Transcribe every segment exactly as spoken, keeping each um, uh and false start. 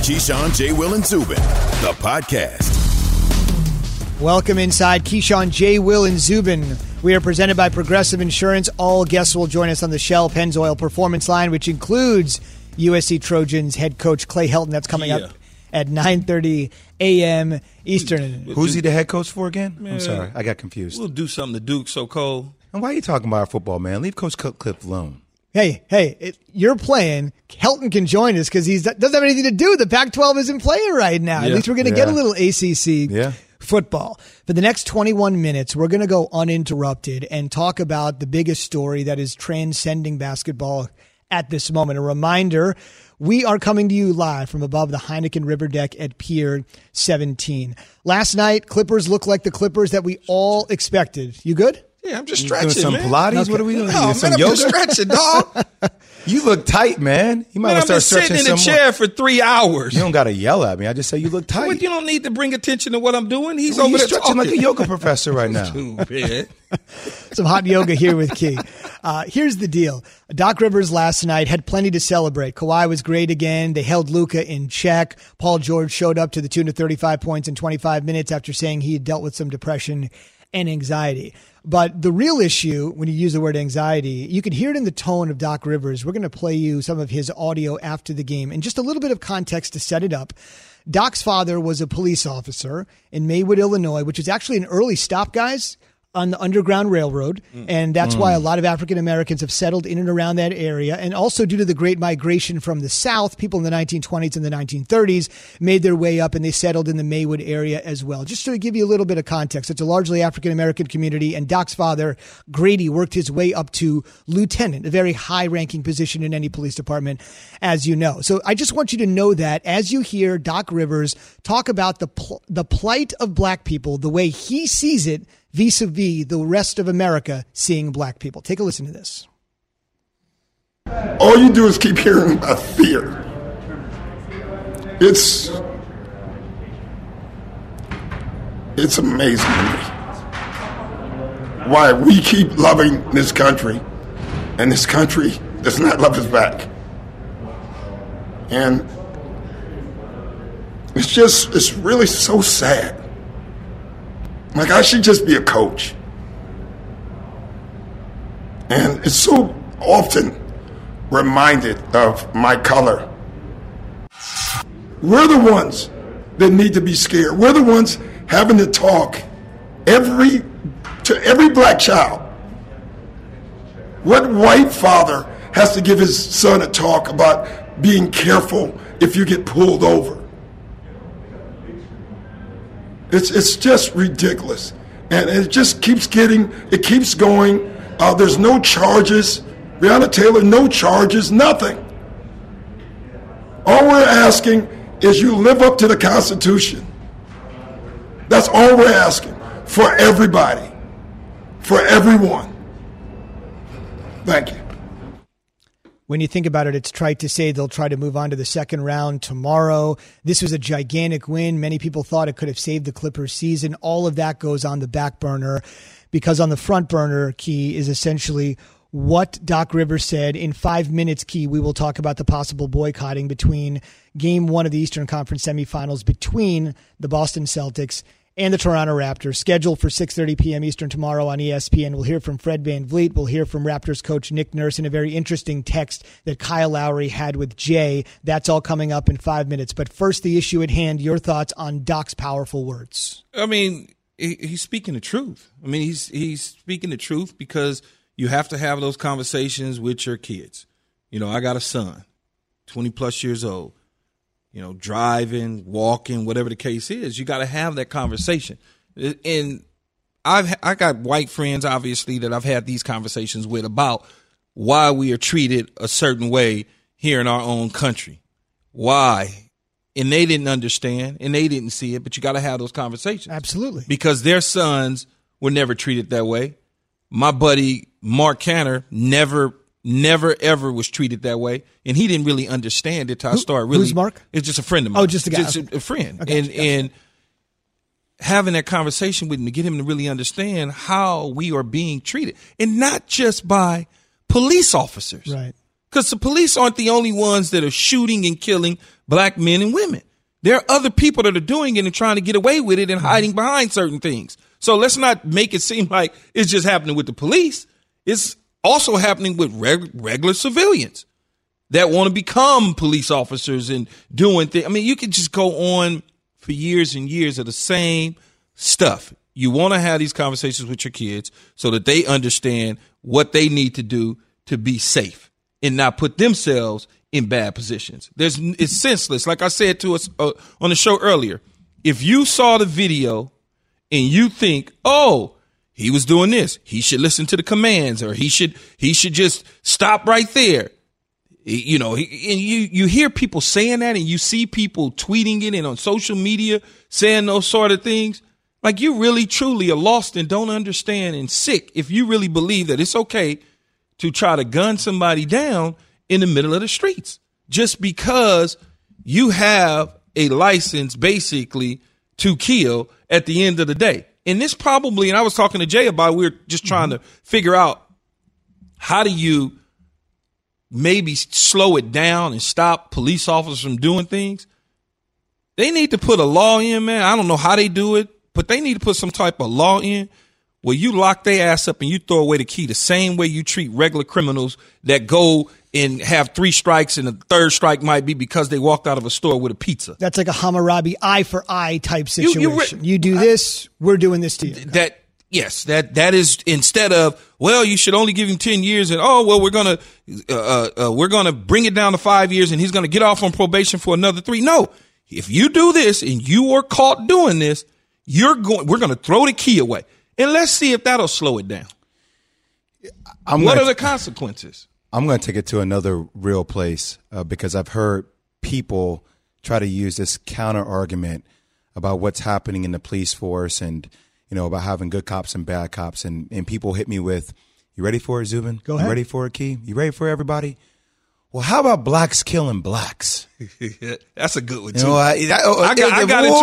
Keyshawn, J. Will, and Zubin, the podcast. Welcome inside Keyshawn, J. Will, and Zubin. We are presented by Progressive Insurance. All guests will join us on the Shell Pennzoil Performance Line, which includes U S C Trojans head coach Clay Helton. That's coming yeah. up at nine thirty a.m. Eastern. Who's he the head coach for again? Man, I'm sorry. I got confused. We'll do something to Duke so cold. And why are you talking about our football, man? Leave Coach Cliff alone. Hey, hey, it, you're playing. Helton can join us because he doesn't have anything to do. The Pac twelve isn't playing right now. Yeah. At least we're going to yeah. get a little A C C yeah. football. For the next twenty-one minutes, we're going to go uninterrupted and talk about the biggest story that is transcending basketball at this moment. A reminder, we are coming to you live from above the Heineken River Deck at Pier seventeen. Last night, Clippers looked like the Clippers that we all expected. You good? Yeah, I'm just stretching, doing some man. Pilates? Okay. What are we doing? No, doing man, some I'm yoga? just stretching, dog. You look tight, man. You might Man, want I've to been start sitting stretching in a some chair more. for three hours. You don't got to yell at me. I just say you look tight. But you don't need to bring attention to what I'm doing. He's well, over there stretching talking like a yoga professor right now. Stupid. Some hot yoga here with Key. Uh, here's the deal. Doc Rivers last night had plenty to celebrate. Kawhi was great again. They held Luka in check. Paul George showed up to the tune of thirty-five points in twenty-five minutes after saying he had dealt with some depression and anxiety. But the real issue, when you use the word anxiety, you can hear it in the tone of Doc Rivers. We're going to play you some of his audio after the game. And just a little bit of context to set it up. Doc's father was a police officer in Maywood, Illinois, which is actually an early stop, guys, on the Underground Railroad. And that's mm. why a lot of African Americans have settled in and around that area. And also due to the great migration from the South, people in the nineteen twenties and the nineteen thirties made their way up and they settled in the Maywood area as well. Just to give you a little bit of context, it's a largely African American community, and Doc's father, Grady, worked his way up to lieutenant, a very high ranking position in any police department, as you know. So I just want you to know that as you hear Doc Rivers talk about the pl- the plight of black people, the way he sees it, vis-a-vis the rest of America seeing black people. Take a listen to this. All you do is keep hearing about fear. It's it's amazing to me why we keep loving this country and this country does not love us back. And it's just, it's really so sad. Like, I should just be a coach. And it's so often reminded of my color. We're the ones that need to be scared. We're the ones having to talk every to every black child. What white father has to give his son a talk about being careful if you get pulled over? It's it's just ridiculous, and it just keeps getting, it keeps going. Uh, there's no charges. Breonna Taylor, no charges, nothing. All we're asking is you live up to the Constitution. That's all we're asking for everybody, for everyone. Thank you. When you think about it, it's trite to say they'll try to move on to the second round tomorrow. This was a gigantic win. Many people thought it could have saved the Clippers season. All of that goes on the back burner because on the front burner, Key, is essentially what Doc Rivers said. In five minutes, Key, we will talk about the possible boycotting between game one of the Eastern Conference semifinals between the Boston Celtics and the Toronto Raptors, scheduled for six thirty p.m. Eastern tomorrow on E S P N. We'll hear from Fred VanVleet. We'll hear from Raptors coach Nick Nurse in a very interesting text that Kyle Lowry had with Jay. That's all coming up in five minutes. But first, the issue at hand, your thoughts on Doc's powerful words. I mean, he, he's speaking the truth. I mean, he's he's speaking the truth because you have to have those conversations with your kids. You know, I got a son, twenty-plus years old. You know, driving, walking, whatever the case is, you got to have that conversation. And I've I got white friends, obviously, that I've had these conversations with about why we are treated a certain way here in our own country. Why? And they didn't understand, and they didn't see it, but you got to have those conversations. Absolutely. Because their sons were never treated that way. My buddy, Mark Canner, never Never, ever was treated that way. And he didn't really understand it till I started really. Who's Mark? It's just a friend of mine. Oh, just a guy. Just a, a friend. Okay, and gotcha. and having that conversation with him to get him to really understand how we are being treated. And not just by police officers. Right. Because the police aren't the only ones that are shooting and killing black men and women. There are other people that are doing it and trying to get away with it and hiding behind certain things. So let's not make it seem like it's just happening with the police. It's also happening with reg- regular civilians that want to become police officers and doing things. I mean, you could just go on for years and years of the same stuff. You want to have these conversations with your kids so that they understand what they need to do to be safe and not put themselves in bad positions. There's, it's senseless. Like I said to us uh, on the show earlier, if you saw the video and you think, oh, he was doing this, he should listen to the commands, or he should he should just stop right there. You know, and you, you hear people saying that, and you see people tweeting it and on social media saying those sort of things. Like, you really, truly are lost and don't understand and sick if you really believe that it's okay to try to gun somebody down in the middle of the streets just because you have a license basically to kill at the end of the day. And this probably, and I was talking to Jay about, it, we were just trying mm-hmm. to figure out how do you maybe slow it down and stop police officers from doing things. They need to put a law in, man. I don't know how they do it, but they need to put some type of law in where you lock their ass up and you throw away the key the same way you treat regular criminals that go and have three strikes, and the third strike might be because they walked out of a store with a pizza. That's like a Hammurabi eye for eye type situation. You, you, re- you do this, I, we're doing this to you. That yes, that that is, instead of, well, you should only give him ten years, and oh well, we're gonna uh, uh, we're gonna bring it down to five years, and he's gonna get off on probation for another three. No, if you do this and you are caught doing this, you're going. We're gonna throw the key away, and let's see if that'll slow it down. I'm what gonna, are the consequences? I'm going to take it to another real place uh, because I've heard people try to use this counter argument about what's happening in the police force and, you know, about having good cops and bad cops. And, and people hit me with, you ready for it, Zubin? Go ahead. You ready for it, Key? You ready for everybody? Well, how about blacks killing blacks? That's a good one, too. You know, I, I, I, got, I, got into,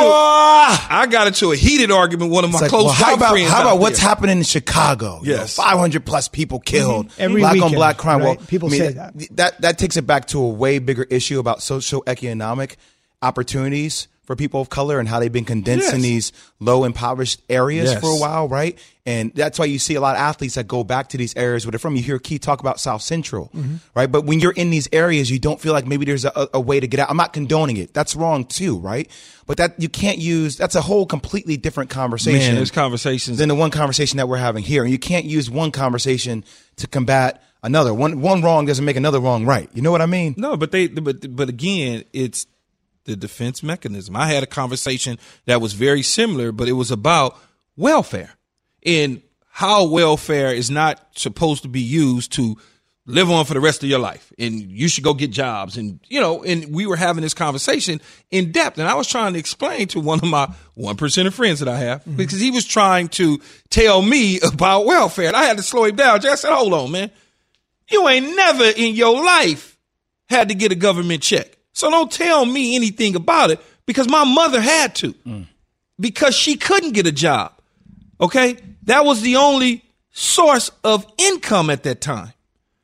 I got into a heated argument with one of my like, close well, how about, friends. How about what's there. happening in Chicago? Yes. You know, five hundred plus people killed. Mm-hmm. Every black weekend, on black crime. right? Well, people I mean, say that. that. That takes it back to a way bigger issue about socioeconomic opportunities for people of color and how they've been condensed yes. in these low impoverished areas yes. for a while, right? And that's why you see a lot of athletes that go back to these areas where they're from. You hear Key talk about South Central, mm-hmm. right? But when you're in these areas, you don't feel like maybe there's a, a way to get out. I'm not condoning it. That's wrong too, right? But that you can't use, that's a whole completely different conversation. Man, there's conversations. Than the one conversation that we're having here. And you can't use one conversation to combat another. One one wrong doesn't make another wrong right. You know what I mean? No, but they, but but again, it's the defense mechanism. I had a conversation that was very similar, but it was about welfare and how welfare is not supposed to be used to live on for the rest of your life. And you should go get jobs. And, you know, and we were having this conversation in depth. And I was trying to explain to one of my one percent of friends that I have, mm-hmm. because he was trying to tell me about welfare. And I had to slow him down. I said, hold on, man. You ain't never in your life had to get a government check. So don't tell me anything about it, because my mother had to, mm. because she couldn't get a job. Okay. That was the only source of income at that time.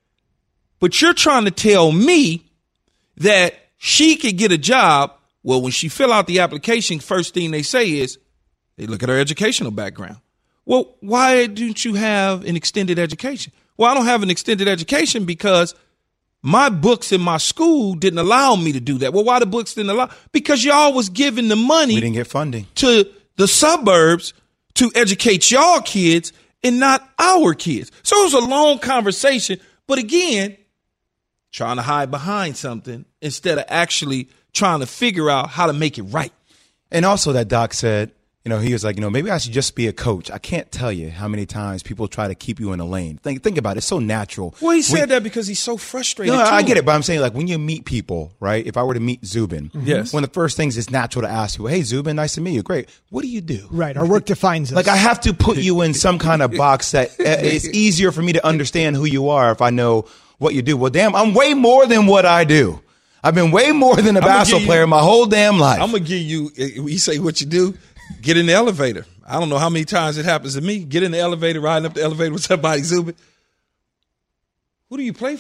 But you're trying to tell me that she could get a job. Well, when she fill out the application, first thing they say is they look at her educational background. Well, why don't you have an extended education? Well, I don't have an extended education because my books in my school didn't allow me to do that. Well, why the books didn't allow? Because y'all was giving the money. We didn't get funding to the suburbs to educate y'all kids and not our kids. So it was a long conversation. But again, trying to hide behind something instead of actually trying to figure out how to make it right. And also that doc said, you know, he was like, you know, maybe I should just be a coach. I can't tell you how many times people try to keep you in a lane. Think think about it. It's so natural. Well, he said when, that because he's so frustrated. No, too. I get it. But I'm saying, like, when you meet people, right, if I were to meet Zubin, mm-hmm. yes. one of the first things is natural to ask you, hey, Zubin, nice to meet you. Great. What do you do? Right. Our work defines us. Like, I have to put you in some kind of box that it's easier for me to understand who you are if I know what you do. Well, damn, I'm way more than what I do. I've been way more than a basketball player my whole damn life. I'm going to give you, you say what you do, get in the elevator. I don't know how many times it happens to me. Get in the elevator, riding up the elevator with somebody, Zubin. Who do you play for?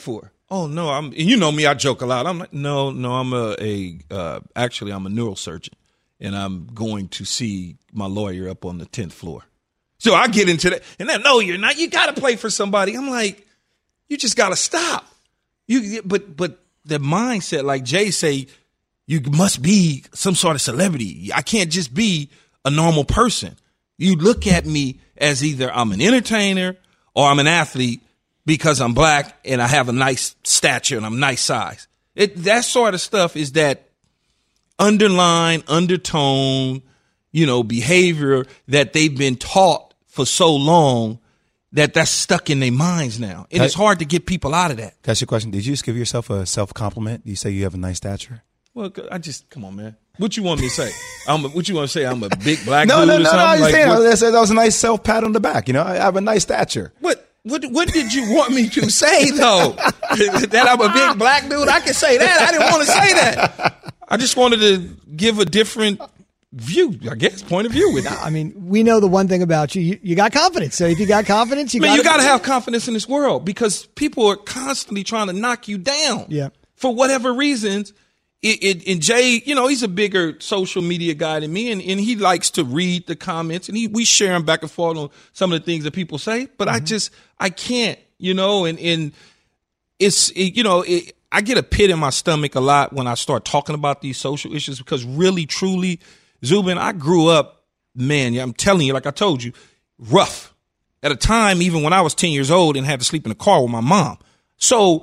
Oh no, I'm. You know me, I joke a lot. I'm like, no, no, I'm a, a uh, actually I'm a neurosurgeon, and I'm going to see my lawyer up on the tenth floor. So I get into that, and then no, you're not. You got to play for somebody. I'm like, you just got to stop. You, but but the mindset, like Jay say, you must be some sort of celebrity. I can't just be a normal person. You look at me as either I'm an entertainer or I'm an athlete because I'm black and I have a nice stature and I'm nice size. It, that sort of stuff is that underlying, undertone, you know, behavior that they've been taught for so long that that's stuck in their minds now. And it's hard to get people out of that. That's your question. Did you just give yourself a self-compliment? You say you have a nice stature? Well, I just, come on, man. What you want me to say? I'm a, what you want to say? I'm a big black no, dude no, or no, something? No, no, like, saying, what, I said that was a nice self-pat on the back. You know, I have a nice stature. What? What what did you want me to say, though? That I'm a big black dude? I can say that. I didn't want to say that. I just wanted to give a different view, I guess, point of view with it. I mean, we know the one thing about you. You, you got confidence. So if you got confidence, you I mean, gotta, you got to have confidence in this world because people are constantly trying to knock you down. Yeah. For whatever reasons. It, it, and Jay, you know, he's a bigger social media guy than me, and, and he likes to read the comments, and he we share them back and forth on some of the things that people say. But mm-hmm. I just, I can't, you know, and, and it's, it, you know, it, I get a pit in my stomach a lot when I start talking about these social issues because really, truly, Zubin, I grew up, man, I'm telling you, like I told you, rough. At a time, even when I was ten years old and had to sleep in the car with my mom. So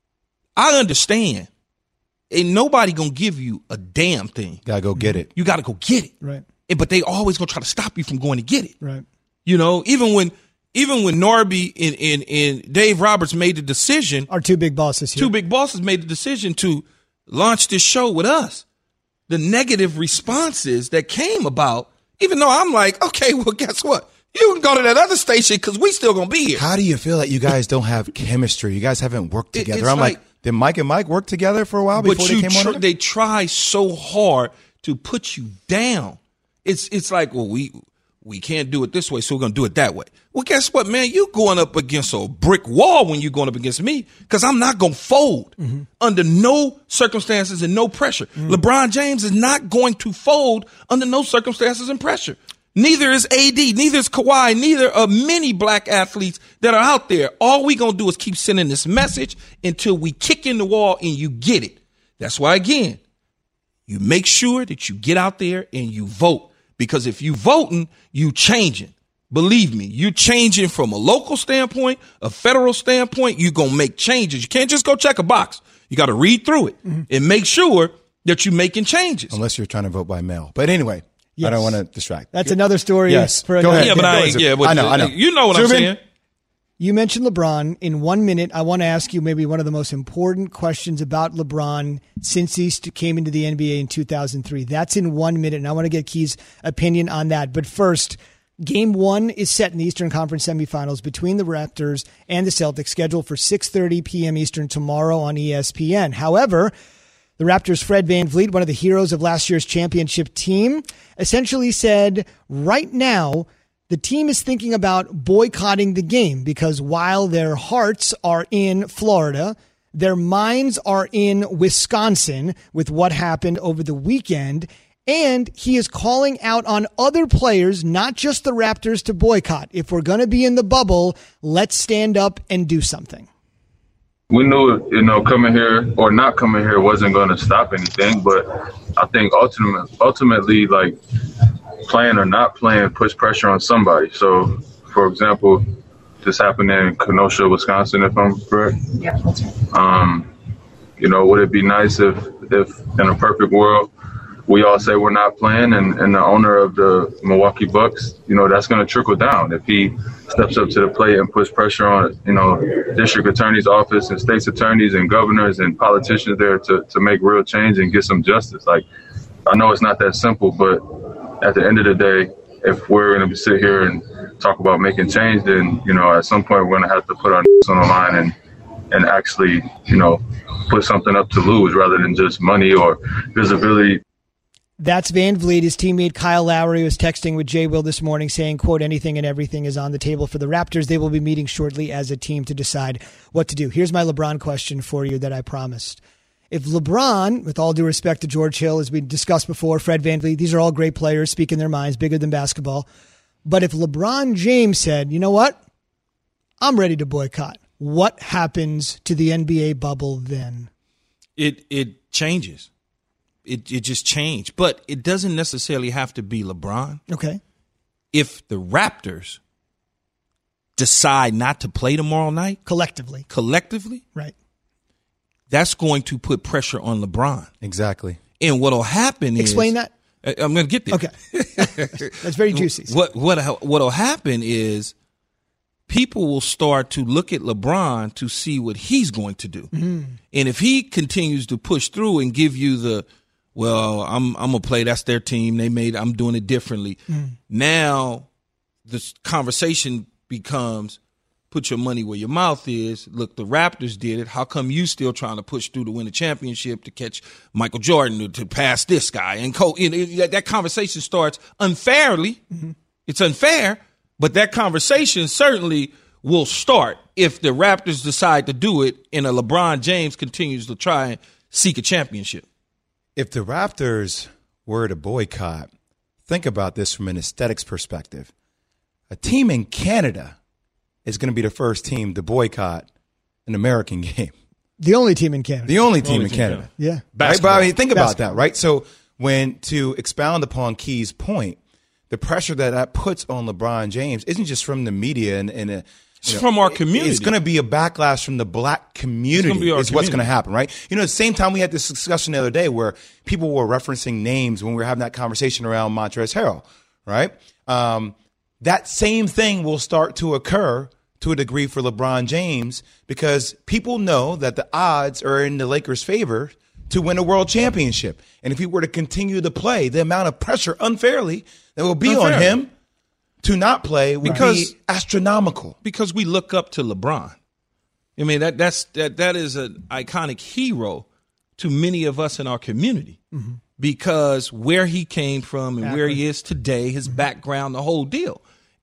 I understand. Ain't nobody gonna give you a damn thing. Gotta go get it. You gotta go get it. Right. And, but they always gonna try to stop you from going to get it. Right. You know, even when even when Norby and, and, and Dave Roberts made the decision. Our two big bosses here. Two big bosses made the decision to launch this show with us. The negative responses that came about, even though I'm like, okay, well, guess what? You can go to that other station because we still gonna be here. How do you feel that you guys don't have chemistry? You guys haven't worked together. It, I'm like, like, did Mike and Mike work together for a while before but they you came tr- on? They try so hard to put you down. It's it's like, well, we we can't do it this way, so we're gonna do it that way. Well, guess what, man? You going up against a brick wall when you're going up against me because I'm not gonna fold mm-hmm. under no circumstances and no pressure. Mm-hmm. LeBron James is not going to fold under no circumstances and pressure. Neither is A D, neither is Kawhi, neither are many black athletes that are out there. All we gonna do is keep sending this message until we kick in the wall and you get it. That's why, again, you make sure that you get out there and you vote. Because if you voting, you changing. Believe me, you're changing from a local standpoint, a federal standpoint. You're gonna make changes. You can't just go check a box. You got to read through it mm-hmm. and make sure that you're making changes. Unless you're trying to vote by mail. But anyway. Yes. I don't want to distract. That's another story. Yes. For Go ahead. Yeah, but I ain't, yeah, but I know, I know. You know what Zubin? I'm saying. You mentioned LeBron. In one minute, I want to ask you maybe one of the most important questions about LeBron since he came into the N B A in two thousand three. That's in one minute, and I want to get Key's opinion on that. But first, game one is set in the Eastern Conference semifinals between the Raptors and the Celtics, scheduled for six thirty p.m. Eastern tomorrow on E S P N. However, the Raptors' Fred VanVleet, one of the heroes of last year's championship team, essentially said right now the team is thinking about boycotting the game because while their hearts are in Florida, their minds are in Wisconsin with what happened over the weekend. And he is calling out on other players, not just the Raptors, to boycott. If we're going to be in the bubble, let's stand up and do something. We knew, you know, coming here or not coming here wasn't going to stop anything. But I think ultimately, ultimately, like playing or not playing puts pressure on somebody. So, for example, this happened in Kenosha, Wisconsin, if I'm correct. Yeah, that's right. Um, you know, would it be nice if, if in a perfect world, we all say we're not playing, and, and the owner of the Milwaukee Bucks, you know, that's going to trickle down if he steps up to the plate and puts pressure on, you know, district attorney's office and state's attorneys and governors and politicians there to, to make real change and get some justice. Like, I know it's not that simple, but at the end of the day, if we're going to sit here and talk about making change, then, you know, at some point we're going to have to put our on the line and, and actually, you know, put something up to lose rather than just money or visibility. That's Van Vliet. His teammate Kyle Lowry was texting with Jay Will this morning saying, quote, anything and everything is on the table for the Raptors. They will be meeting shortly as a team to decide what to do. Here's my LeBron question for you that I promised. If LeBron, with all due respect to George Hill, as we discussed before, Fred Van Vliet, these are all great players, speaking their minds, bigger than basketball. But if LeBron James said, you know what? I'm ready to boycott. What happens to the N B A bubble then? It it changes. It it just changed. But it doesn't necessarily have to be LeBron. Okay. If the Raptors decide not to play tomorrow night, Collectively. collectively, Right. that's going to put pressure on LeBron. Exactly. And what'll happen Explain is that. I- I'm going to get there. Okay. That's very juicy. What what what'll happen is people will start to look at LeBron to see what he's going to do. Mm-hmm. And if he continues to push through and give you the, well, I'm I'm gonna play, that's their team, they made, I'm doing it differently. Mm. Now the conversation becomes, put your money where your mouth is. Look, the Raptors did it. How come you still trying to push through to win a championship, to catch Michael Jordan, to, to pass this guy? And co- you know, that conversation starts unfairly. Mm-hmm. It's unfair, but that conversation certainly will start if the Raptors decide to do it and a LeBron James continues to try and seek a championship. If the Raptors were to boycott, think about this from an aesthetics perspective. A team in Canada is going to be the first team to boycott an American game. The only team in Canada. The only team Only in team, Canada. yeah. Right? Basketball. But I mean, think about Basketball. that, right? So when to expound upon Key's point, the pressure that that puts on LeBron James isn't just from the media and, and a, It's you know, from our community. It's going to be a backlash from the black community be our is what's going to community. happen, right? You know, at the same time, we had this discussion the other day where people were referencing names when we were having that conversation around Montrezl Harrell, right? Um, that same thing will start to occur to a degree for LeBron James because people know that the odds are in the Lakers' favor to win a world championship. And if he were to continue to play, the amount of pressure unfairly that will be on Unfairly. him to not play would Because- be astronomical. Because we look up to LeBron. I mean, that that's that that is an iconic hero to many of us in our community Mm-hmm. because where he came from and where he is today, his Mm-hmm. background, the whole deal.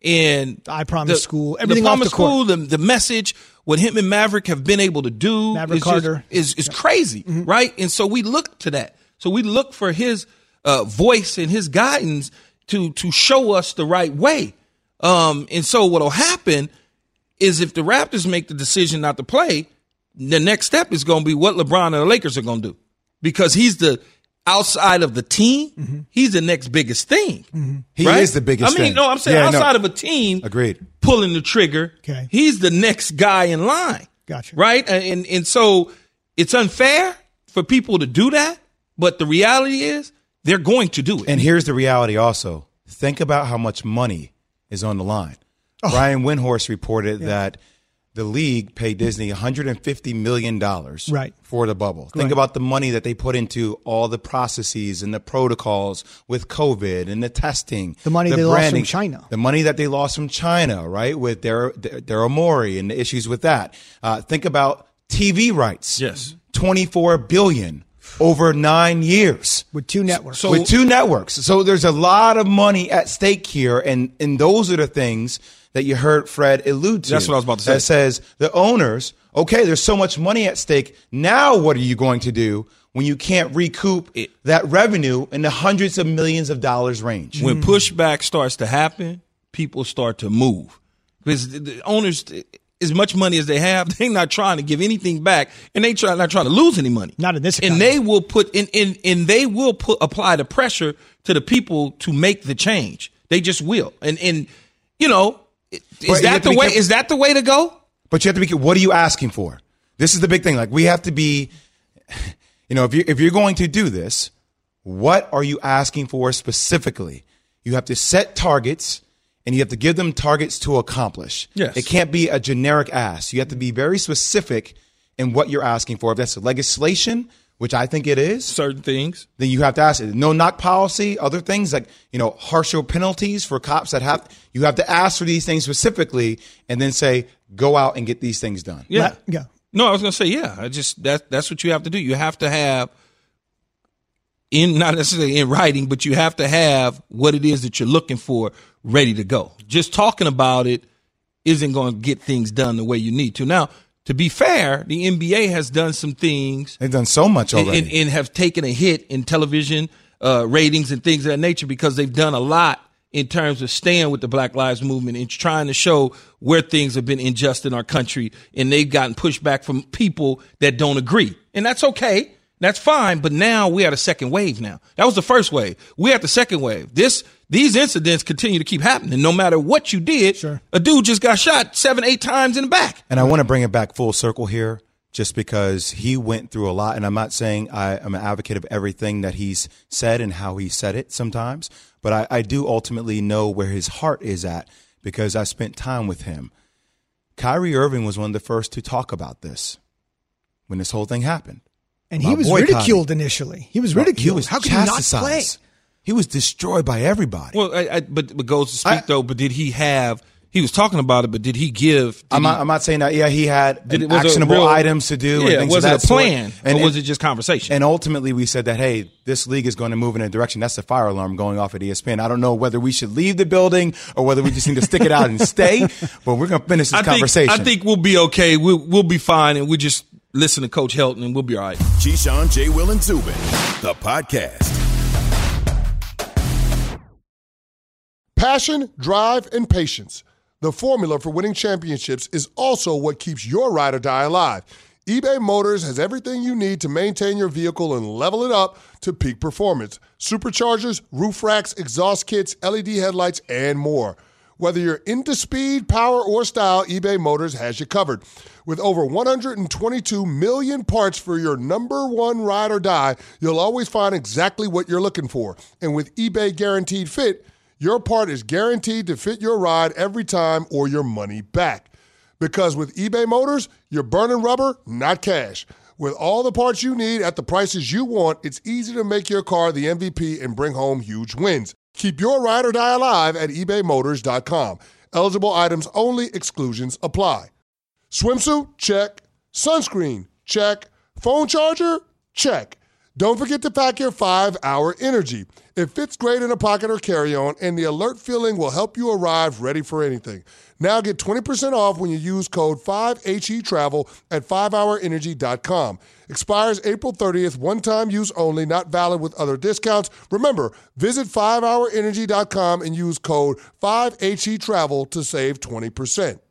And I Promise the, School, everything the off Promise the court. School, the, the message, what him and Maverick have been able to do Maverick is, just- Carter. is, is crazy, right? And so we look to that. So we look for his uh, voice and his guidance to to show us the right way. Um, and so what'll happen is if the Raptors make the decision not to play, the next step is going to be what LeBron and the Lakers are going to do, because he's the outside of the team. Mm-hmm. He's the next biggest thing. He right? is the biggest I mean, thing. no, I'm saying Yeah, no. outside of a team, Agreed. pulling the trigger. Okay. He's the next guy in line. Gotcha. Right. And, and so it's unfair for people to do that. But the reality is they're going to do it. And here's the reality also. Think about how much money is on the line. Brian Windhorst reported that the league paid Disney one hundred fifty million dollars Right. for the bubble. Think Right. about the money that they put into all the processes and the protocols with COVID and the testing. The money they lost from China. The money that they lost from China, right, with Dar- Daryl Morey and the issues with that. Uh, think about T V rights. Yes. twenty-four billion dollars over nine years. With two networks. So- with two networks. So there's a lot of money at stake here, and, and those are the things that you heard Fred allude to. That's what I was about to say. That says the owners, okay, there's so much money at stake. Now what are you going to do when you can't recoup It- that revenue in the hundreds of millions of dollars range? when pushback starts to happen, people start to move. Because the- the owners, as much money as they have, they're not trying to give anything back, and they try not trying to lose any money. Not in this And economy. they will put in, in and they will put apply the pressure to the people to make the change. They just will. And and you know, is But you have that to the be way? careful- Is that the way to go? But you have to be, what are you asking for? This is the big thing. Like, we have to be, you know, if you if you're going to do this, what are you asking for specifically? You have to set targets, and you have to give them targets to accomplish. Yes. It can't be a generic ask. You have to be very specific in what you're asking for. If that's legislation, which I think it is, Certain things. then you have to ask it. No knock policy, other things like, you know, harsher penalties for cops that have, you have to ask for these things specifically and then say, go out and get these things done. Yeah. Let- yeah. No, I was gonna say, yeah. I just that that's what you have to do. You have to have in not necessarily in writing, but you have to have what it is that you're looking for ready to go. Just talking about it isn't going to get things done the way you need to. Now, to be fair, the N B A has done some things. They've done so much already. And, and have taken a hit in television uh, ratings and things of that nature because they've done a lot in terms of staying with the Black Lives Movement and trying to show where things have been unjust in our country. And they've gotten pushback from people that don't agree. And that's okay. That's fine. But now we're at a second wave now. That was the first wave. We're at the second wave. This These incidents continue to keep happening. No matter what you did, sure. a dude just got shot seven, eight times in the back. And I want to bring it back full circle here just because he went through a lot. And I'm not saying I, I'm an advocate of everything that he's said and how he said it sometimes. But I, I do ultimately know where his heart is at because I spent time with him. Kyrie Irving was one of the first to talk about this when this whole thing happened. And he was boycotting. ridiculed initially. He was ridiculed. He was How could he not play? He was destroyed by everybody. Well, I, I, but, but goes to speak, I, though, but did he have – he was talking about it, but did he give did – I'm, he, I'm not saying that. Yeah, he had did it, actionable real, items to do. Yeah, and things was of it that a plan sort. And, or was it just conversation? And ultimately we said that, hey, this league is going to move in a direction. That's the fire alarm going off at E S P N. I don't know whether we should leave the building or whether we just need to stick it out and stay, but we're going to finish this I conversation. Think, I think we'll be okay. We'll, we'll be fine, and we just – listen to Coach Helton, and we'll be all right. Keyshawn, J. Will, and Zubin, the podcast. Passion, drive, and patience. The formula for winning championships is also what keeps your ride or die alive. eBay Motors has everything you need to maintain your vehicle and level it up to peak performance. Superchargers, roof racks, exhaust kits, L E D headlights, and more. Whether you're into speed, power, or style, eBay Motors has you covered. With over one hundred twenty-two million parts for your number one ride or die, you'll always find exactly what you're looking for. And with eBay Guaranteed Fit, your part is guaranteed to fit your ride every time or your money back. Because with eBay Motors, you're burning rubber, not cash. With all the parts you need at the prices you want, it's easy to make your car the M V P and bring home huge wins. Keep your ride or die alive at ebay motors dot com. Eligible items only. Exclusions apply. Swimsuit? Check. Sunscreen? Check. Phone charger? Check. Don't forget to pack your five hour Energy. It fits great in a pocket or carry-on, and the alert feeling will help you arrive ready for anything. Now get twenty percent off when you use code five H E travel at five hour energy dot com. Expires April thirtieth, one-time use only, not valid with other discounts. Remember, visit five hour energy dot com and use code five H E travel to save twenty percent.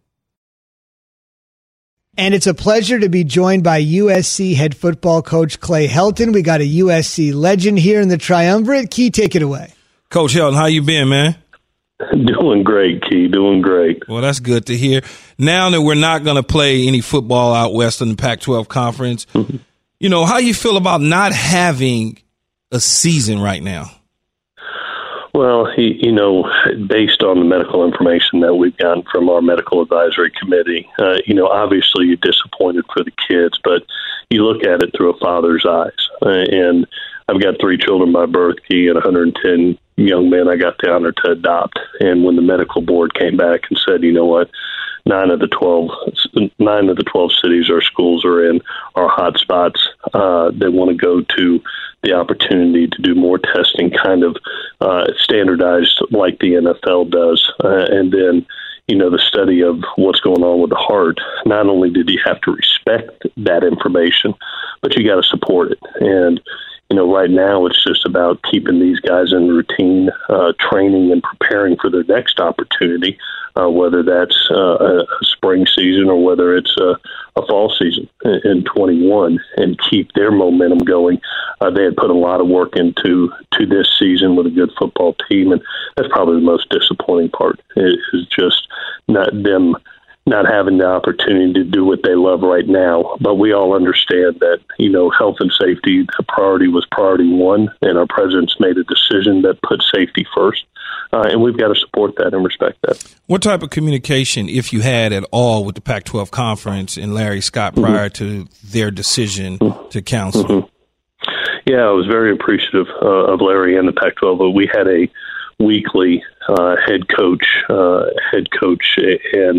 And it's a pleasure to be joined by U S C head football coach Clay Helton. We got a U S C legend here in the Triumvirate. Key, take it away. Coach Helton, how you been, man? Doing great, Key. Doing great. Well, that's good to hear. Now that we're not going to play any football out west in the Pac twelve conference, mm-hmm. you know, how you feel about not having a season right now? Well, he, you know, based on the medical information that we've gotten from our medical advisory committee, uh, you know, obviously you're disappointed for the kids, but you look at it through a father's eyes. Uh, and I've got three children by birth, Key, and one hundred ten young men I got the honor to adopt. And when the medical board came back and said, you know what, nine of the twelve, nine of the twelve cities our schools are in are hot spots. Uh, they want to go to the opportunity to do more testing, kind of uh, standardized like the N F L does. Uh, and then, you know, the study of what's going on with the heart. Not only did you have to respect that information, but you got to support it. And, you know, right now it's just about keeping these guys in routine, uh, training and preparing for their next opportunity, uh, whether that's uh, a spring season or whether it's a, a fall season in twenty-one, and keep their momentum going. Uh, they had put a lot of work into to this season with a good football team, and that's probably the most disappointing part is just not them not having the opportunity to do what they love right now. But we all understand that, you know, health and safety, the priority was priority one, and our president's made a decision that put safety first. Uh, and we've got to support that and respect that. What type of communication, if you had at all, with the Pac twelve conference and Larry Scott prior mm-hmm. to their decision mm-hmm. to counsel? Mm-hmm. Yeah, I was very appreciative uh, of Larry and the Pac twelve. But we had a weekly uh, head coach, uh, head coach and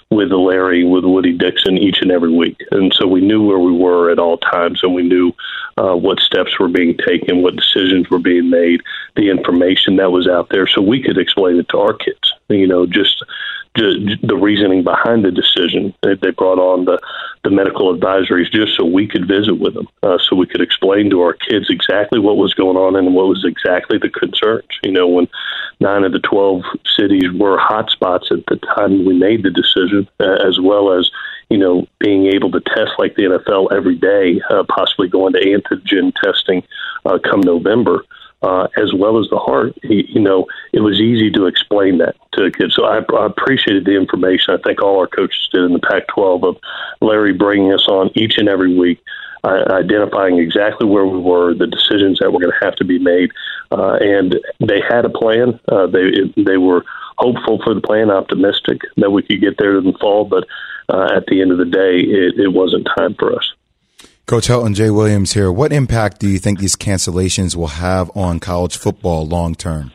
with Larry, with Woody Dixon each and every week. And so we knew where we were at all times, and we knew uh, what steps were being taken, what decisions were being made, the information that was out there, so we could explain it to our kids. You know, just, just the reasoning behind the decision. They, they brought on the, the medical advisories just so we could visit with them, uh, so we could explain to our kids exactly what was going on and what was exactly the concerns. You know, when nine of the twelve cities were hot spots at the time we made the decision, uh, as well as, you know, being able to test like the N F L every day, uh, possibly going to antigen testing uh, come November, uh, as well as the heart. You know, it was easy to explain that to kids. So I, I appreciated the information. I think all our coaches did in the Pac twelve of Larry bringing us on each and every week, uh, identifying exactly where we were, the decisions that were going to have to be made. Uh, and they had a plan. Uh, they they were hopeful for the plan, optimistic that we could get there in the fall. But uh, at the end of the day, it, it wasn't time for us. Coach Helton, Jay Williams here. What impact do you think these cancellations will have on college football long term?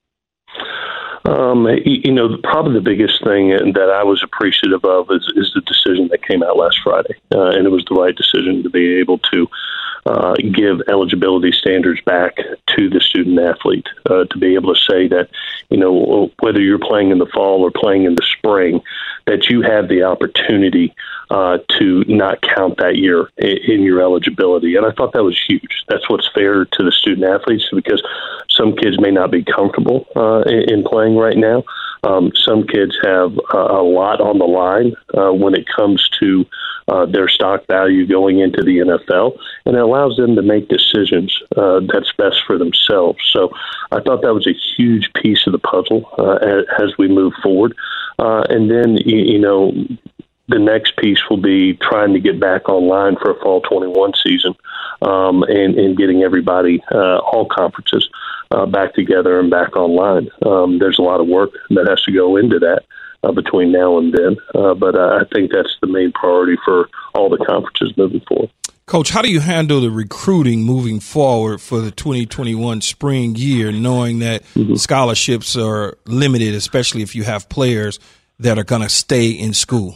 Um, you know, probably the biggest thing that I was appreciative of is, is the decision that came out last Friday. Uh, and it was the right decision to be able to uh, give eligibility standards back to the student athlete, uh, to be able to say that, you know, whether you're playing in the fall or playing in the spring, that you have the opportunity uh, to not count that year in, in your eligibility. And I thought that was huge. That's what's fair to the student athletes, because some kids may not be comfortable uh, in, in playing right now. Um, some kids have uh, a lot on the line uh, when it comes to uh, their stock value going into the N F L, and it allows them to make decisions uh, that's best for themselves. So I thought that was a huge piece of the puzzle uh, as, as we move forward. Uh, and then, you, you know, the next piece will be trying to get back online for a fall twenty-one season, um, and, and getting everybody, uh, all conferences, uh, back together and back online. Um, there's a lot of work that has to go into that uh, between now and then, uh, but uh, I think that's the main priority for all the conferences moving forward. Coach, how do you handle the recruiting moving forward for the twenty twenty-one spring year, knowing that mm-hmm. scholarships are limited, especially if you have players that are going to stay in school?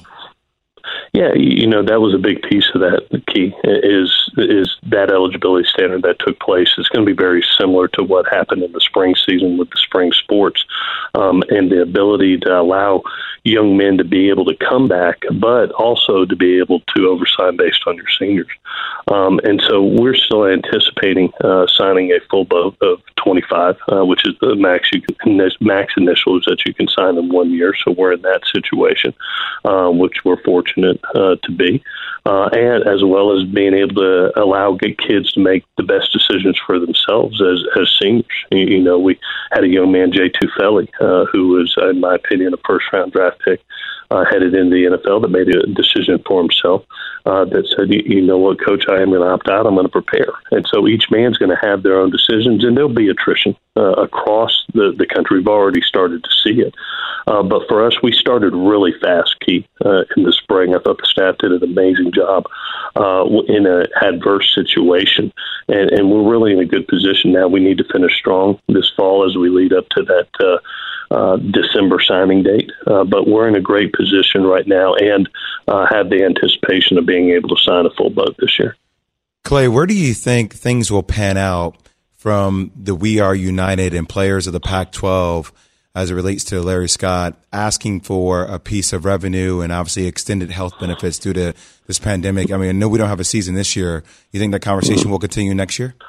Yeah, you know, that was a big piece of that. The key is is that eligibility standard that took place. It's going to be very similar to what happened in the spring season with the spring sports, um, and the ability to allow young men to be able to come back, but also to be able to oversign based on your seniors. Um, and so we're still anticipating uh, signing a full boat of twenty-five, uh, which is the max you can, max initials that you can sign in one year. So we're in that situation, uh, which we're fortunate uh, to be, uh, and as well as being able to allow good kids to make the best decisions for themselves as, as seniors. You, you know, we had a young man, Jay Tufeli, uh, who was, in my opinion, a first-round draft pick, uh, headed into the N F L, that made a decision for himself, uh, that said, you, you know what, Coach, I am going to opt out. I'm going to prepare. And so each man's going to have their own decisions, and there'll be attrition uh, across the, the country. We've already started to see it. Uh, but for us, we started really fast, Keith, uh, in the spring. I thought the staff did an amazing job uh, in an adverse situation, and, and we're really in a good position now. We need to finish strong this fall as we lead up to that uh, uh, December signing date. Uh, but we're in a great position right now, and uh, have the anticipation of being able to sign a full boat this year. Clay, where do you think things will pan out from the We Are United and players of the Pac twelve as it relates to Larry Scott asking for a piece of revenue and obviously extended health benefits due to this pandemic? I mean, I know we don't have a season this year. You think that conversation will continue next year?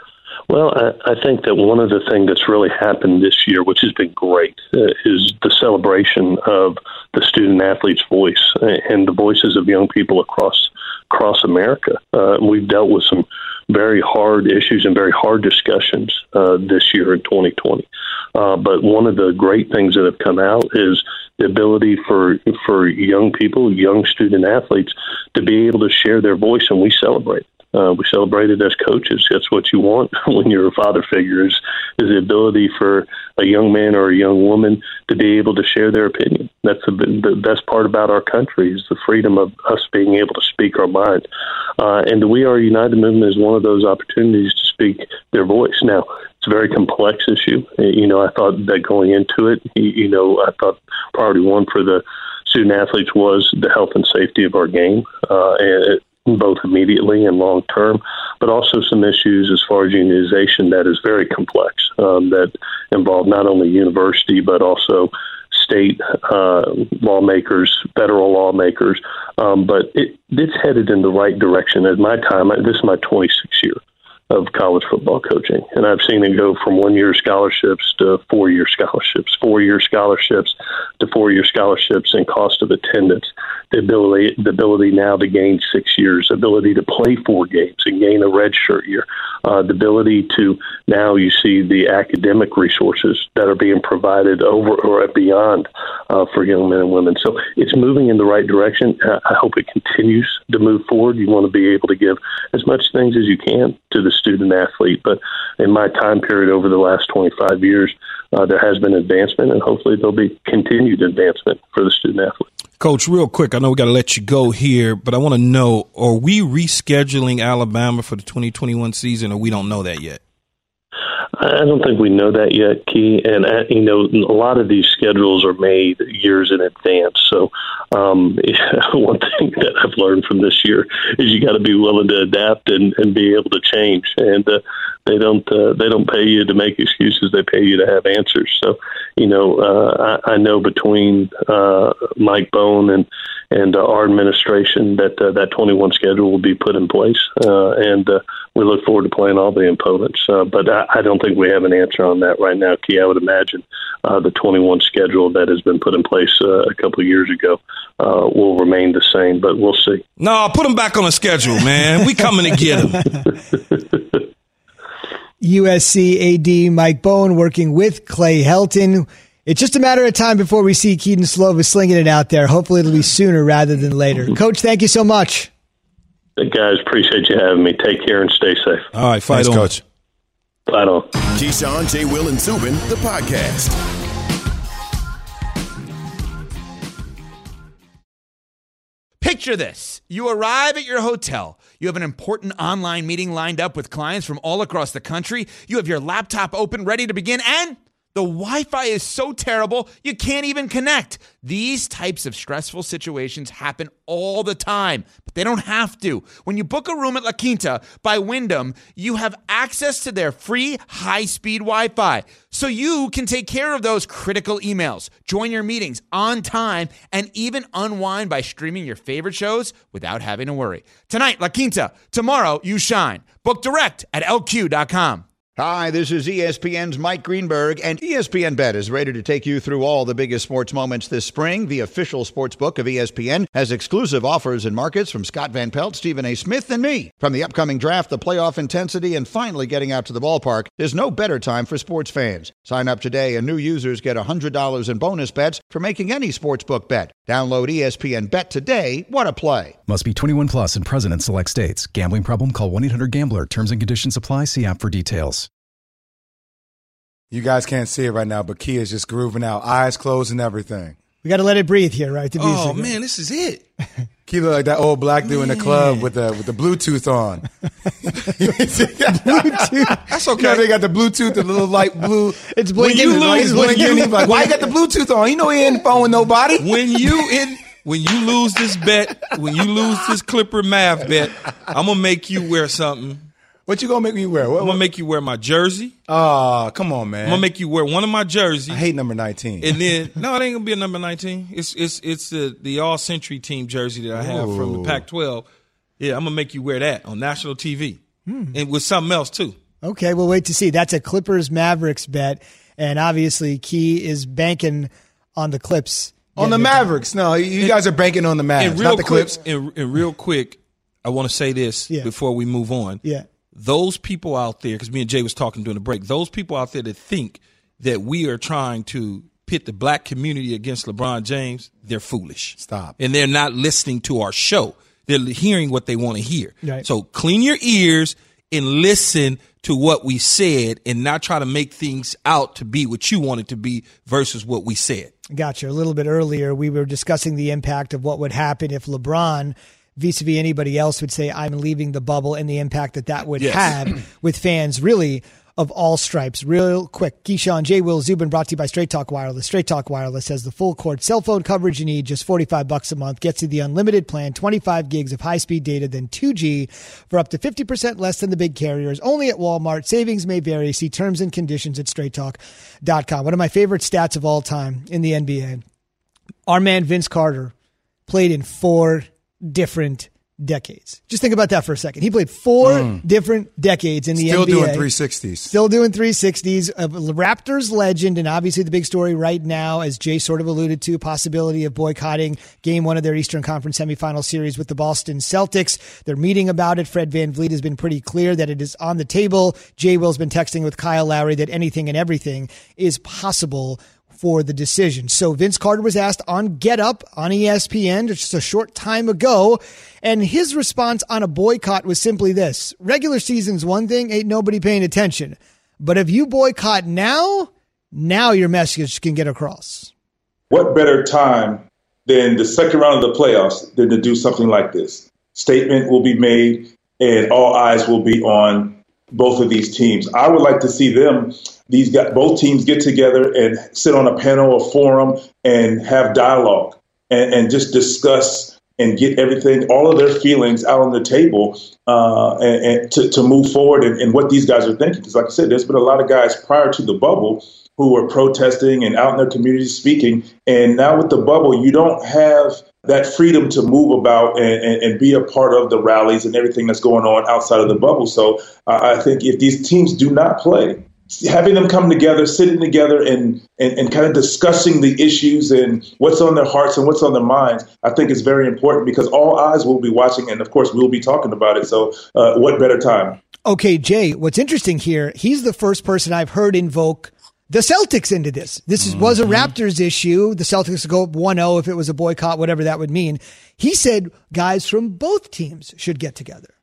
Well, I, I think that one of the things that's really happened this year, which has been great, uh, is the celebration of the student athlete's voice and the voices of young people across across America. Uh, we've dealt with some very hard issues and very hard discussions uh, this year in twenty twenty. Uh, but one of the great things that have come out is the ability for for young people, young student athletes, to be able to share their voice, and we celebrate. Uh, we celebrate it as coaches. That's what you want when you're a father figure, is, is the ability for a young man or a young woman to be able to share their opinion. That's the, the best part about our country, is the freedom of us being able to speak our mind. Uh, and the We Are United movement is one of those opportunities to speak their voice. Now, it's a very complex issue. You know, I thought that going into it, you know, I thought priority one for the student athletes was the health and safety of our game, uh, and it, both immediately and long term, but also some issues as far as unionization that is very complex, um, that involve not only university but also state uh, lawmakers, federal lawmakers. Um, but it, it's headed in the right direction. At my time, this is my twenty-sixth year of college football coaching, and I've seen it go from one-year scholarships to four-year scholarships, four-year scholarships to four-year scholarships, and cost of attendance. The ability, the ability now to gain six years, ability to play four games and gain a redshirt year, uh, the ability to now you see the academic resources that are being provided over or beyond uh, for young men and women. So it's moving in the right direction. I hope it continues to move forward. You want to be able to give as much things as you can to the student athlete. But in my time period over the last twenty-five years, uh, there has been advancement, and hopefully there'll be continued advancement for the student athlete. Coach, real quick, I know we got to let you go here, but I want to know, are we rescheduling Alabama for the twenty twenty-one season, or we don't know that yet? I don't think we know that yet, Key. And, uh, you know, a lot of these schedules are made years in advance. So um, one thing that I've learned from this year is you got to be willing to adapt and, and be able to change. And uh, they don't uh, they don't pay you to make excuses. They pay you to have answers. So, you know, uh, I, I know between uh, Mike Bone and and uh, our administration that uh, that twenty-one schedule will be put in place. Uh, and uh, we look forward to playing all the opponents. Uh, but I, I don't think we have an answer on that right now, Key. I would imagine uh, the twenty-one schedule that has been put in place uh, a couple of years ago uh, will remain the same, but we'll see. No, put them back on the schedule, man. We coming to get them. U S C A D Mike Bone working with Clay Helton. It's just a matter of time before we see Kedon Slovis slinging it out there. Hopefully it'll be sooner rather than later. Coach, thank you so much. Hey guys, appreciate you having me. Take care and stay safe. All right, fight Thanks, on. Coach. Fight on. Keyshawn, J. Will, and Zubin, the podcast. Picture this. You arrive at your hotel. You have an important online meeting lined up with clients from all across the country. You have your laptop open, ready to begin, and the Wi-Fi is so terrible, you can't even connect. These types of stressful situations happen all the time, but they don't have to. When you book a room at La Quinta by Wyndham, you have access to their free high-speed Wi-Fi, so you can take care of those critical emails, join your meetings on time, and even unwind by streaming your favorite shows without having to worry. Tonight, La Quinta. Tomorrow, you shine. Book direct at L Q dot com. Hi, this is E S P N's Mike Greenberg, and E S P N Bet is ready to take you through all the biggest sports moments this spring. The official sports book of E S P N has exclusive offers and markets from Scott Van Pelt, Stephen A. Smith, and me. From the upcoming draft, the playoff intensity, and finally getting out to the ballpark, there's no better time for sports fans. Sign up today, and new users get one hundred dollars in bonus bets for making any sportsbook bet. Download E S P N Bet today. What a play. Must be twenty-one plus and present in select states. Gambling problem? Call one eight hundred gambler. Terms and conditions apply. See app for details. You guys can't see it right now, but Key is just grooving out, eyes closed and everything. We got to let it breathe here, right? The music. Oh, man, this is it. Key look like that old black dude man. in the club with the with the Bluetooth on. Bluetooth. That's okay. You know, they got the Bluetooth, the little light blue. It's blinking. When you lose, it's blinking. He's like, why you got the Bluetooth on? You know he ain't phone with nobody. When you in, when you lose this bet, when you lose this Clipper math bet, I'm going to make you wear something. What you gonna make me wear? What, I'm gonna make you wear my jersey. Oh, come on, man! I'm gonna make you wear one of my jerseys. I hate number nineteen. And then no, it ain't gonna be a number nineteen. It's it's it's the the All Century Team jersey that I have Ooh. from the Pac twelve. Yeah, I'm gonna make you wear that on national T V hmm. and with something else too. Okay, we'll wait to see. That's a Clippers Mavericks bet, and obviously Key is banking on the Clips. On the Mavericks? No, you and, guys are banking on the Mavericks, not the quick, Clips. And, and real quick, I want to say this yeah. before we move on. Yeah. Those people out there, because me and Jay was talking during the break, those people out there that think that we are trying to pit the black community against LeBron James, they're foolish. Stop. And they're not listening to our show. They're hearing what they want to hear. Right. So clean your ears and listen to what we said and not try to make things out to be what you want it to be versus what we said. Gotcha. A little bit earlier, we were discussing the impact of what would happen if LeBron vis-a-vis anybody else would say, I'm leaving the bubble, and the impact that that would yes. have with fans really of all stripes. Real quick, Keyshawn, J. Will, Zubin, brought to you by Straight Talk Wireless. Straight Talk Wireless has the full court cell phone coverage you need, just forty-five bucks a month. Gets you the unlimited plan, twenty-five gigs of high-speed data, then two G for up to fifty percent less than the big carriers. Only at Walmart. Savings may vary. See terms and conditions at straight talk dot com. One of my favorite stats of all time in the N B A. Our man Vince Carter played in four different decades. Just think about that for a second. He played four mm. different decades in the Still N B A. Still doing three sixties. Still doing three sixties. A Raptors legend, and obviously the big story right now, as Jay sort of alluded to, possibility of boycotting game one of their Eastern Conference semifinal series with the Boston Celtics. They're meeting about it. Fred VanVleet has been pretty clear that it is on the table. Jay Will's been texting with Kyle Lowry that anything and everything is possible for the decision. So Vince Carter was asked on Get Up on E S P N just a short time ago, and his response on a boycott was simply this: regular season's one thing, ain't nobody paying attention. But if you boycott now, now your message can get across. What better time than the second round of the playoffs than to do something like this? Statement will be made and all eyes will be on both of these teams. I would like to see them, these guys, both teams get together and sit on a panel or forum and have dialogue and, and just discuss and get everything, all of their feelings out on the table uh, and, and to, to move forward and, and what these guys are thinking. Because like I said, there's been a lot of guys prior to the bubble who were protesting and out in their communities speaking. And now with the bubble, you don't have that freedom to move about and, and, and be a part of the rallies and everything that's going on outside of the bubble. So uh, I think if these teams do not play, having them come together, sitting together and, and, and kind of discussing the issues and what's on their hearts and what's on their minds, I think is very important because all eyes will be watching. And of course, we'll be talking about it. So uh, what better time? Okay, Jay, what's interesting here, he's the first person I've heard invoke the Celtics into this. This is, mm-hmm. was a Raptors issue. The Celtics go one oh if it was a boycott, whatever that would mean. He said guys from both teams should get together.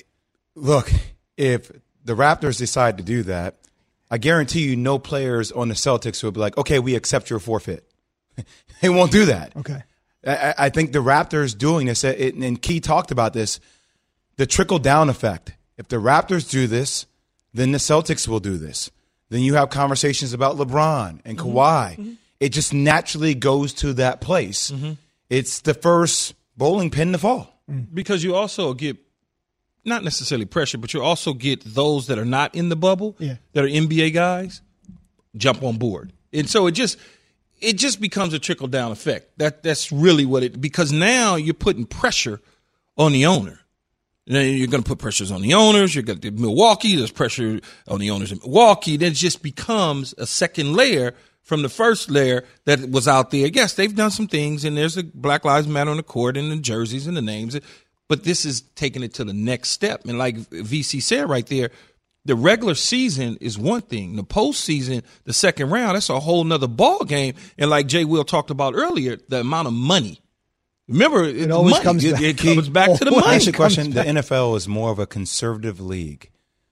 Look, if the Raptors decide to do that, I guarantee you no players on the Celtics will be like, okay, we accept your forfeit. They won't do that. Okay. I, I think the Raptors doing this, it, and Key talked about this, the trickle-down effect. If the Raptors do this, then the Celtics will do this. Then you have conversations about LeBron and Mm-hmm. Kawhi. Mm-hmm. It just naturally goes to that place. Mm-hmm. It's the first bowling pin to fall. Because you also get, not necessarily pressure, but you also get those that are not in the bubble, yeah. that are N B A guys, jump on board. And so it just it just becomes a trickle-down effect. That That's really what it – because now you're putting pressure on the owner. Now you're going to put pressures on the owners. You're going to Milwaukee. There's pressure on the owners in Milwaukee. Then it just becomes a second layer from the first layer that was out there. Yes, they've done some things, and there's a Black Lives Matter on the court and the jerseys and the names. But this is taking it to the next step. And like V C said right there, the regular season is one thing. The postseason, the second round, that's a whole nother ball game. And like Jay Will talked about earlier, the amount of money. Remember, it always money. comes it, back. It comes back to the Well, money. ask you a question. The N F L is more of a conservative league.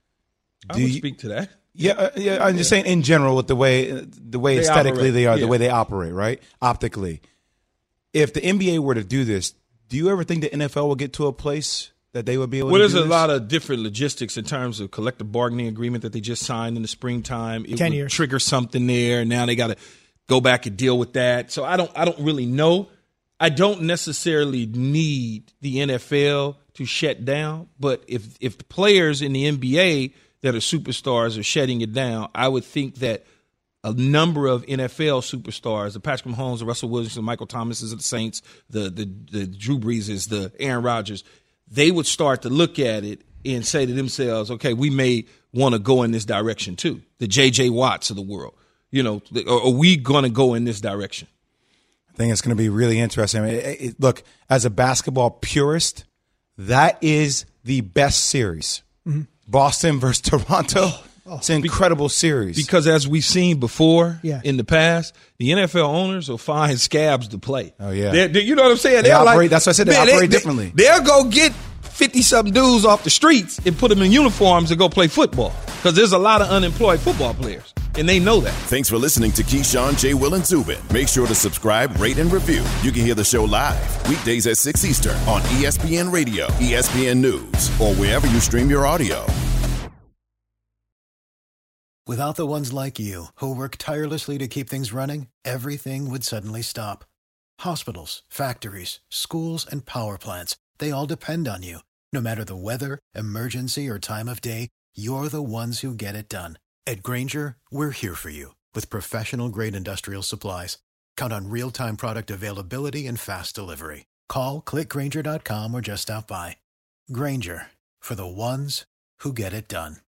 I Do would you, speak to that. Yeah, uh, yeah. I'm just saying in general with the way the way They aesthetically operate, they are, yeah. the way they operate, right? Optically. If the N B A were to do this, do you ever think the N F L will get to a place that they would be able Well, to there's do a this? lot of different logistics in terms of collective bargaining agreement that they just signed in the springtime. It Ten would years. trigger something there. Now they got to go back and deal with that. So I don't, I don't really know. I don't necessarily need the N F L to shut down, but if if the players in the N B A that are superstars are shutting it down, I would think that a number of N F L superstars, the Patrick Mahomes, the Russell Wilson, the Michael Thomases of the Saints, the the the Drew Breeses, the Aaron Rodgers, they would start to look at it and say to themselves, okay, we may want to go in this direction too. The J J Watts of the world, you know, are, are we going to go in this direction? I think it's going to be really interesting. It, it, it, look, as a basketball purist, that is the best series. Mm-hmm. Boston versus Toronto. Oh, it's an incredible series. Because as we've seen before yeah. in the past, the N F L owners will find scabs to play. Oh, yeah. They're, they're, you know what I'm saying? They They're operate, like, that's what I said. They man, operate they, differently. They, they'll go get fifty-something dudes off the streets and put them in uniforms and go play football. Because there's a lot of unemployed football players, and they know that. Thanks for listening to Keyshawn, J. Will, and Zubin. Make sure to subscribe, rate, and review. You can hear the show live weekdays at six Eastern on E S P N Radio, E S P N News, or wherever you stream your audio. Without the ones like you, who work tirelessly to keep things running, everything would suddenly stop. Hospitals, factories, schools, and power plants, they all depend on you. No matter the weather, emergency, or time of day, you're the ones who get it done. At Grainger, we're here for you with professional-grade industrial supplies. Count on real-time product availability and fast delivery. Call, click Grainger dot com, or just stop by. Grainger, for the ones who get it done.